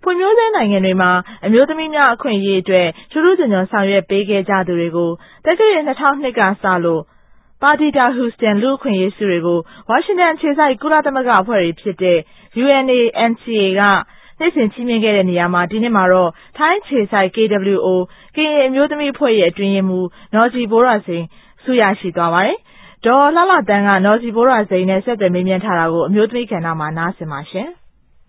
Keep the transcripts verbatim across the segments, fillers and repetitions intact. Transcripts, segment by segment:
ဖွံ့ဖြိုးဆဲနိုင်ငံတွေမှာအမျိုးသမီးများအခွင့်အရေးအတွက်ထူးထူးချွန်ချွန်ဆောင်ရွက်ပေးခဲ့ကြသူတွေကိုတက္ကရာနှစ်ထောင်နှစ်ကစလို့ပါတီတာဟူစတန်လူ့အခွင့်အရေးဆုတွေကိုဝါရှင်တန်အခြေစိုက်ကုလသမဂ္ဂအဖွဲ့တွေဖြစ်တဲ့ U N A N C A ကနှစ်စဉ်ချီးမြှင့်ခဲ့တဲ့နေရာမှာဒီနှစ်မှာတော့ထိုင်းအခြေစိုက် K W O ကရင်အမျိုးသမီးအဖွဲ့ရဲ့အတွင်းရေးမှူးနော်ဂျီဘိုးရာစိန်ဆုရရှိသွားပါတယ်။ဒေါ်လှလှသန်းကနော်ဂျီဘိုးရာစိန်နဲ့ဆက်သွယ်မေးမြန်းထားတာကိုအမျိုးသမီးကဏ္ဍမှာနားဆင်ပါရှင်။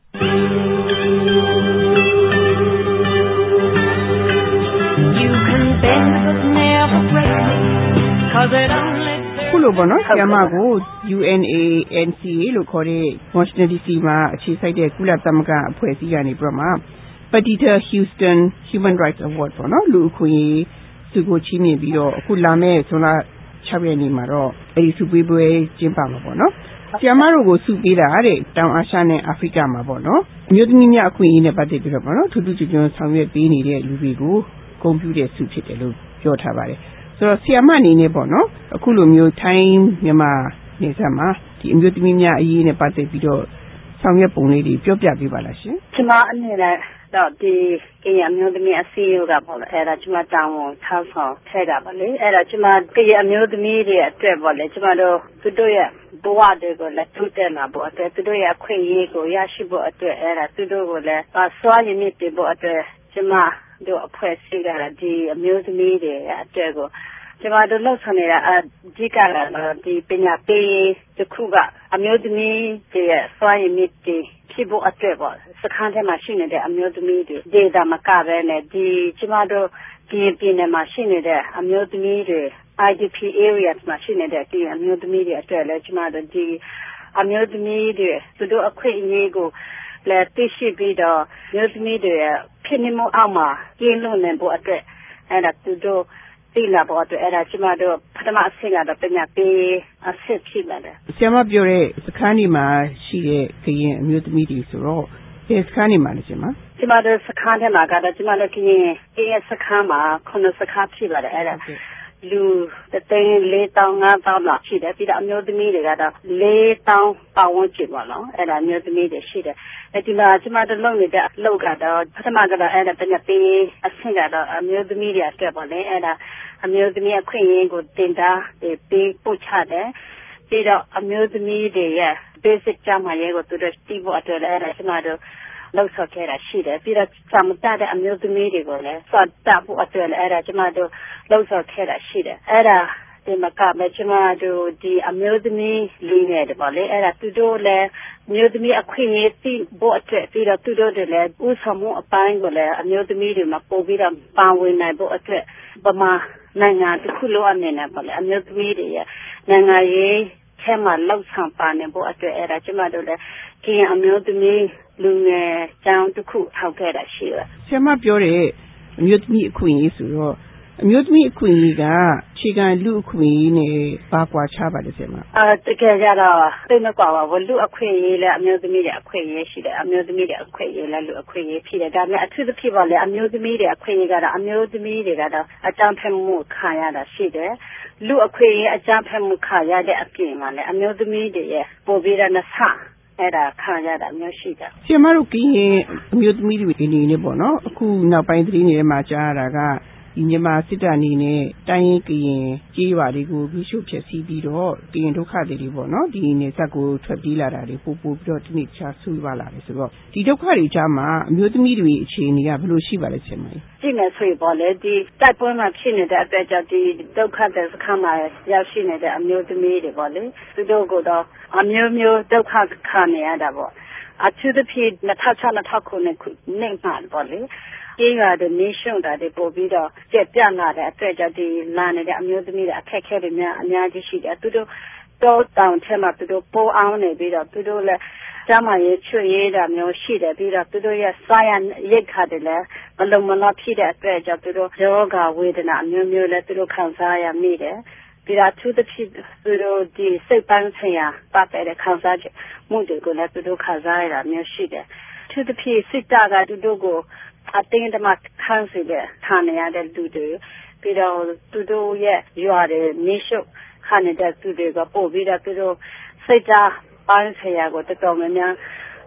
ခုလိုပေါ့နော်ဆရာမကို U N A N C A လို့ခေါ်တဲ့ Washington D C မှာအခြေစိုက်တဲ့ကုလသမဂ္ဂအဖွဲ့အစည်းကနေပြီးတော့မှ Petita Houston Human Rights Award ပေါ့နော်လူအခွင့်အရေးဆုကိုချီးမြှင့်ပြီးတော့အခုလာမယ့်ဇွန်လ၆ရက်နေ့မှာတော့အဲဒီဆုပေးပွဲကျင်းပမှာပေါ့နော်ဆရာမတို့ကိုဆုပေးတာတဲ့တောင်အာရှနဲ့အာဖရိကမှာပေါ့နော်အမျိုးသမီးများအခွင့်အရေးနဲ့ပတ်သက်ပြီးတော့ပေါ့နော်ထူးထူးချွန်ချွန်ဆောင်ရွက်ပေးနေတဲ့လူတွေကိုဂုဏ်ပြုတဲ့ဆုဖြစ်တယ်လို့ပြောထားပါတယ်ဆိုတော့ဆရာမအနေနဲ့ပေါ့နော်အခုလိုမျိုးထိုင်းမြန်မာနယ်စပ်မှာဒီအမျိုးသမီးများအရေးနဲ့ပတ်သက်ပြီးတော့ဆောင်ရွက်ပုံလေးတွေပြောပြပေးပါလားရှင်ကျွန်မအနေနဲ့တော့ဒီကရင်အမျိုးသမီးအစည်းအဝေးကပေါ့လေအဲ့ဒါကျွန်မတောင်းဝန်ထောက်ဆောင်ထည့်တာပါလေအဲ့ဒါကျွန်မကရင်အမျိုးသမီးတွေအတွက်ပေါ့လေကျွန်မတို့သူတို့ရဲ့ဘဝတွေကိုလည်းထူးတဲ့မှာပေါ့အတွက်သူတို့ရဲ့အခွင့်အရေးကိုရရှိဖို့အတွက်အဲ့ဒါသူတို့ကိုလည်းစွာရည်မြစ်ပေးဖို့အတွက်ကျွန်မတို့အဖွဲ့အစည်းကဒီအမျိုးသမီးတွေအတွက်ကိုကျွန်မတို့လှုပ်ဆောင်နေတာအဒီကလာဒီပညာပေးတစ်ခုကအမျိုးသမီးတွေရဲ့စွာရည်မြစ်တွေဖြစ်ဖို့အတွက်ပေါ့စခန်းထဲမှာရှိနေတဲ့အမျိုးသမီးတွေဒေတာမကပဲနဲ့ဒီကျမတို့ဒီပြည်နယ်မှာရှိနေတဲ့အမျိုးသမီးတွေ I D P areas မှာရှိနေတဲ့ဒီအမျိုးသမီးတွေအတွက်လည်းကျမတို့ဒီအမျိုးသမီးတွေသူတို့အခွင့်အရေးကိုလည်းသိရှိပြီးတော့မျိုးသမီးတွေဖြစ်နေမှုအောက်မှာကျင်းလွန်နေဖို့အတွက်အဲ့ဒါသူတို့တိလာဖို့အတွက်အဲ့ဒါကျမတို့ပထမအဆင့်ကတော့ပညာပေးအဆင့်ဖြစ်လာတယ်ဆရာမပြောတဲ့စခန်းဒီမှာရှိတဲ့ကရင်အမျိုးသမီးတွေဆိုတော့ဒီစခန်းဒီမှာလည်းကျမကျမတို့စခန်းထဲမှာကတော့ကျမတို့ကရင်အေးစခန်းမှာခုနစခန်းဖြစ်ပါတယ်အဲ့ဒါလူတသိန်းလေးတောင်းငါးတောင်းလောက်ရှိတယ်ပြီးတော့အမျိုးသမီးတွေကတော့လေးတောင်းပတ်ဝန်းကျင်ပါတော့အဲ့ဒါအမျိုးသမီးတွေရှိတယ်အဲဒီမှာကျမတို့လုပ်နေတဲ့အလုပ်ကတော့ပထမကတော့အဲ့ဒါပညာပေးအဆင့်ကတော့အမျိုးသမီးတွေအတွက်ပေါ့လေအဲ့ဒါအမျိုးသမီးအခွင့်အရေးကိုတင်တာပေးပို့ချတယ်ပြီးတော့အမျိုးသမီးတွေရဲ့ basic ကျန်းမာရေးကိုသူတို့သိဖို့အတွက်လည်းအဲ့ဒါကျမတို့လောက်ဆော့ခဲ့တာရှိတယ်ပြီးတော့စံမတတဲ့အမျိုးသမီးတွေကိုလည်းစော့တဖို့အတွက်လည်းအဲ့ဒါကျမတို့လောက်ဆော့ခဲ့တာရှိတယ်အဲ့ဒါဒီမှာကမကျမတို့ဒီအမျိုးသမီးလေးငယ်တွေပေါ့လေအဲ့ဒါသူတို့လည်းမျိုးသမီးအခွင့်အရေးသိဖို့အတွက်ပြီးတော့သူတို့တွေလည်းဥဆောင်မှုအပိုင်းကိုလည်းအမျိုးသမီးတွေမှာပို့ပြီးတော့ပါဝင်နိုင်ဖို့အတွက်ပမာနိုင်ငံတစ်ခုလုံးအနေနဲ့ပေါ့လေအမျိုးသမီးတွေရဲ့နိုင်ငံရေးထဲမှာလောက်ဆောင်ပါနေဖို့အတွက်အဲ့ဒါကျမတို့လည်းကရင်အမျိုးသမီးလူငယ်ကျောင်းတစ်ခုထောက်ခဲ့တာရှိတယ်ဆရာမပြောတဲ့အမျိုးသမီးအခွင့်အရေးဆိုတော့အမျိုးသမီးအခွင့်အရေးကခြေခံလူအခွင့်အရေးနဲ့ဘာကွာခြားပါလဲဆရာမအဲတကယ်ကြတော့သိမကွာပါဘူးလူအခွင့်အရေးလည်းအမျိုးသမီးတွေအခွင့်အရေးရှိတယ်အမျိုးသမီးတွေအခွင့်အရေးလည်းလူအခွင့်အရေးဖြစ်တယ်ဒါပေမဲ့အထူးသဖြင့်ပါလေအမျိုးသမီးတွေအခွင့်အရေးကတော့အမျိုးသမီးတွေကတော့အကြမ်းဖက်မှုခံရတာရှိတယ်လူအခွင့်အရေးအကြမ်းဖက်မှုခံရတဲ့အပြင်မှာလည်းအမျိုးသမီးတွေရဲ့ပိုပြီးတော့နှဆအဲ့ဒါခံရတာမျိုးရှိတယ်ဆရာမတို့ကရင်အမျိုးသမီးတွေအနေနဲ့ပေါ့နော်အခုနောက်ပိုင်းသတင်းတွေမှာကြားရတာကဒီမြန်မာစစ်တပ်အနေနဲ့တိုင်းရင်းကရင်ကြေးရွာတွေကိုပြီးရှုဖျက်ဆီးပြီးတော့ကရင်ဒုက္ခတွေတွေပေါ့နော်ဒီနေဆက်ကိုထွက်ပြေးလာတာတွေပို့ပို့ပြီးတော့ဒီနေ့ချာဆူပါလာတယ်ဆိုတော့ဒီဒုက္ခတွေကြားမှာအမျိုးသမီးတွေအခြေအနေကဘယ်လိုရှိပါလဲဆရာမကြီးကြည့်မယ်ဆိုရင်ပေါ့လေဒီတိုက်ပွဲမှာဖြစ်နေတဲ့အတွက်ကြောင့်ဒီဒုက္ခတဲ့စခန်းမှာရောက်ရှိနေတဲ့အမျိုးသမီးတွေပေါ့လေသူတို့ကတော့အမျိုးမျိုးဒုက္ခခံနေရတာပေါ့အထူးသဖြင့်နှစ်ထောင်ခြောက်နှစ်ထောင်ခုနှစ်ခုနှစ်မှပေါ့လေကြေးရွာတွေနေရှုံတာတွေပို့ပြီးတော့ကျက်ပြန့်လာတဲ့အတွက်ကြောင့်ဒီလာနေတဲ့အမျိုးသမီးတွေအခက်အခဲတွေများအများကြီးရှိတယ်သူတို့တော့တောင်ထဲမှာသူတို့ပိုးအောင်နေပြီးတော့သူတို့လည်းကျမရဲ့ချွေရည်တာမျိုးရှိတယ်ပြီးတော့သူတို့ရဲ့စားရရိတ်ခါတွေလည်းမလုံမလောက်ဖြစ်တဲ့အတွက်ကြောင့်သူတို့ယောဂဝေဒနာအမျိုးမျိုးလည်းသူတို့ခံစားရမိတယ်ပြီးတော့သူတို့ဖြစ်သူတို့ဒီစိတ်ပန်းဆိုင်ရာပတ်တဲ့ခံစားချက်မှုတွေကိုလည်းသူတို့ခံစားရတာမျိုးရှိတယ်သူတို့ဖြစ်စစ်တာကသူတို့ကိုအတင်းတမခန်းစီတဲ့ဌာနရတဲ့လူတွေပြီးတော့သူတို့ရဲ့ရွာတွေနေရှုခါနေတဲ့သူတွေကပို့ပြီးတော့သူတို့စိတ်ဓာတ်ပိုင်းဆိုင်ရာကိုတော်တော်များများ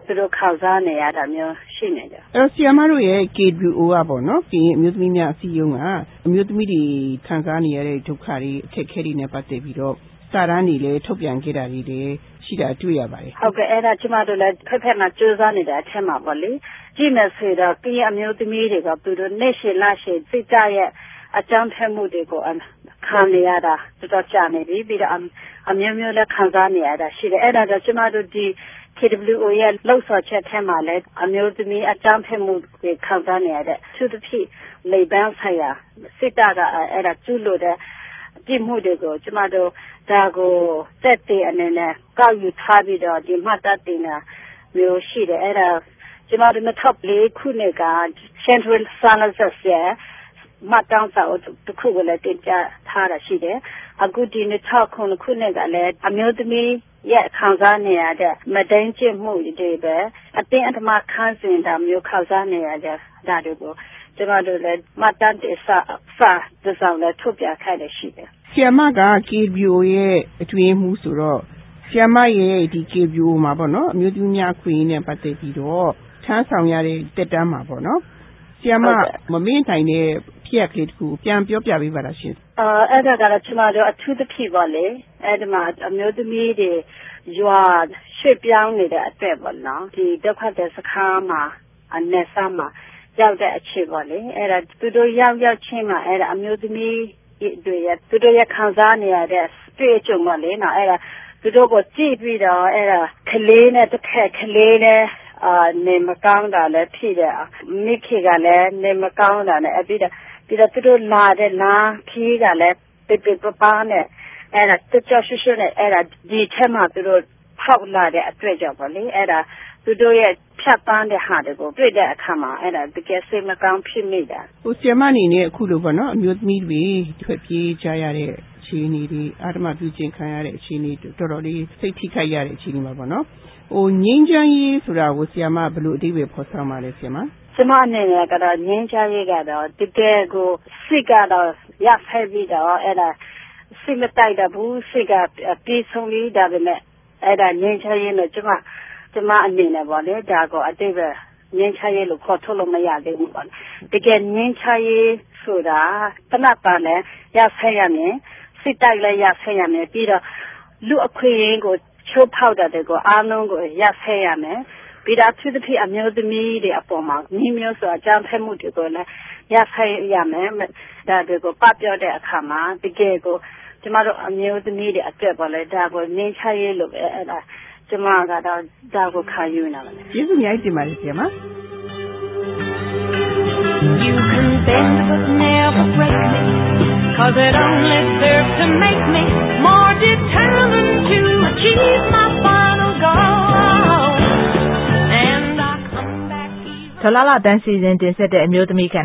သူတို့ခံစားနေရတာမျိုးရှိနေတယ်အဲ့တော့ဆီယမတို့ရဲ့ K W O ကပေါ့နော်ဒီအမျိုးသမီးများအစည်းအရုံးကအမျိုးသမီးတွေခံစားနေရတဲ့ဒုက္ခတွေအခက်အခဲတွေနဲ့ပတ်သက်ပြီးတော့စာတမ်းတွေလည်းထုတ်ပြန်ခဲ့တာတွေလည်းရှိတာတွေ့ရပါတယ်ဟုတ်ကဲ့အဲ့ဒါကျမတို့လည်းဖက်ဖက်မှာစူးစမ်းနေတဲ့အထက်မှာပေါ့လေကြည့်မယ်ဆိုတော့ကရင်အမျိုးသမီးတွေကသူတို့နေရှင်လာရှင်စိတ်ကြရဲ့အကြောင်းထက်မှုတွေကိုခံနေရတာတော်တော်ကြာနေပြီပြီးတော့အမျိုးမျိုးလည်းခံစားနေရတာရှိတယ်အဲ့ဒါတော့ကျမတို့ဒီ K W O ရဲ့လှုပ်ဆော်ချက်ထဲမှာလည်းအမျိုးသမီးအကြောင်းထက်မှုတွေခံစားနေရတဲ့သူတစ်ဖြစ်လေပန်းဆိုင်ရာစိတ်ကအဲ့ဒါကျူးလို့တဲ့ကြည့်မှုတွေကိုကျမတို့ဒါကိုတက်တဲ့အနေနဲ့ကောက်ယူထားပြီးတော့ဒီမှတ်တတ်တင်တာမျိုးရှိတယ်အဲ့ဒါကျမတို့နှစ်ထောက်လေးခုနှစ်က Central Analysis ရဲ့မှတ်တမ်းစာအုပ်တစ်ခုကိုလည်းတင်ပြထားတာရှိတယ်အခုဒီနှစ်ထောက်ခုနှစ်ကလည်းအမျိုးသမီးရဲ့ခံစားနေရတဲ့မတိမ်ကျင့်မှုတွေပဲအတင်းအဓမ္မခံစဉ်တာမျိုးခံစားနေရတဲ့ဒါတွေကိုကျမတို့လည်းမှတ်တမ်းတင်စာစာသစ္စာလည်းထုတ်ပြခိုင်းတယ်ရှိတယ်ဆီယမက K W O ရဲ့အတွင်းမှုဆိုတော့ဆီယမရဲ့ဒီ K W O မှာပေါ့နော်အမျိုးသမီးများခွင့်ရင်းနဲ့ပတ်သက်ပြီးတော့ထမ်းဆောင်ရတဲ့တက်တန်းမှာပေါ့နော်ဆီယမမမင်းတိုင်းတဲ့ဖြစ်ရကလေးတခုပြန်ပြောပြပေးပါလားရှင်အာအဲ့ဒါကတော့ကျမတို့အထူးသဖြင့်ပါလေအဲ့ဒီမှာအမျိုးသမီးတွေရွာရွှေ့ပြောင်းနေတဲ့အတက်ပေါ့နော်ဒီဒုက္ခတဲ့စခန်းမှာအနေဆာမှာရောက်တဲ့အခြေပေါ့လေအဲ့ဒါသူတို့ရောက်ရောက်ချင်းမှာအဲ့ဒါအမျိုးသမီးတွေရသူတို့ရခံစားနေရတဲ့တွေ့အကြုံပါလေနော်အဲ့ဒါသူတို့ကိုကြည့်ပြီးတော့အဲ့ဒါကလေးနဲ့တစ်ခက်ကလေးနဲ့အာနေမကောင်းတာလည်းဖြစ်တယ်မိခင်ကလည်းနေမကောင်းတာနဲ့အပြီးတော့ပြီးတော့သူတို့လာတဲ့လာခီးကလည်းပေပေပပနဲ့အဲ့ဒါတချောရှုရှုနဲ့အဲ့ဒါဒီထဲမှာသူတို့ဖောက်လာတဲ့အတွေ့အကြုံပေါ့လေအဲ့ဒါသူတို့ရဲ့ဖြတ်ပန်းတဲ့ဟာတွေကိုတွေ့တဲ့အခါမှာအဲ့ဒါတကယ်စိတ်မကောင်းဖြစ်မိတာဟိုဆီယမအနေနဲ့အခုလိုပေါ့နော်အမျိုးသမီးတွေထွက်ပြေးကြရတဲ့အခြေအနေတွေအာဓမပြုကျင့်ခံရတဲ့အခြေအနေတော်တော်လေးစိတ်ထိခိုက်ရတဲ့အခြေအနေမှာပေါ့နော်ဟိုငြိမ်းချမ်းရေးဆိုတာကိုဆီယမဘယ်လိုအဓိပ္ပာယ်ဖော်ဆောင်ပါလဲဆီယမကျမအနေနဲ့ကတော့ငြိမ်းချမ်းရေးကတော့တကယ်ကိုစိတ်ကတော့ရဖဲပြီးတော့အဲ့ဒါစိတ်မတိုက်တော့ဘူးစိတ်ကပြေဆုံးပြီးဒါပေမဲ့အဲ့ဒါငြိမ်းချမ်းရေးလို့ကျမကျမအနေနဲ့ပေါ့လေဒါကိုအတိတ်ပဲငြိမ်းချမ်းရေးလို့ခေါ်ထုတ်လို့မရသေးဘူးပေါ့တကယ်ငြိမ်းချမ်းရေးဆိုတာတနတ်ပါနဲ့ရဖဲရမယ်စိတ်တိုက်လည်းရဖဲရမယ်ပြီးတော့လူအခွင့်အရေးကိုချိုးဖောက်တဲ့ကိုအားလုံးကိုရဖဲရမယ်ပြီးတော့သူတို့အမျိုးသမီးတွေအပေါ်မှာညီမျိုးဆိုအကြောင်းဖဲမှုတွေကိုလည်းရဖဲရမယ်ဒါတွေကိုပတ်ပြောတဲ့အခါမှာတကယ်ကိုကျမတို့အမျိုးသမီးတွေအတွက်ပေါ့လေဒါကိုငြိမ်းချမ်းရေးလို့ပဲအဲ့ဒါကျမကတော့ဒါကိုခံယူနေတာပါကျေးဇူးများတင်ပါတယ်ဆီယမ You can bend but never break me cause it only serves to make me more determined to achieve my final goal and I come back ဒေါ်လာလာတန်းစီစဉ်တင်ဆက်တဲ့အမျိုးသမီးက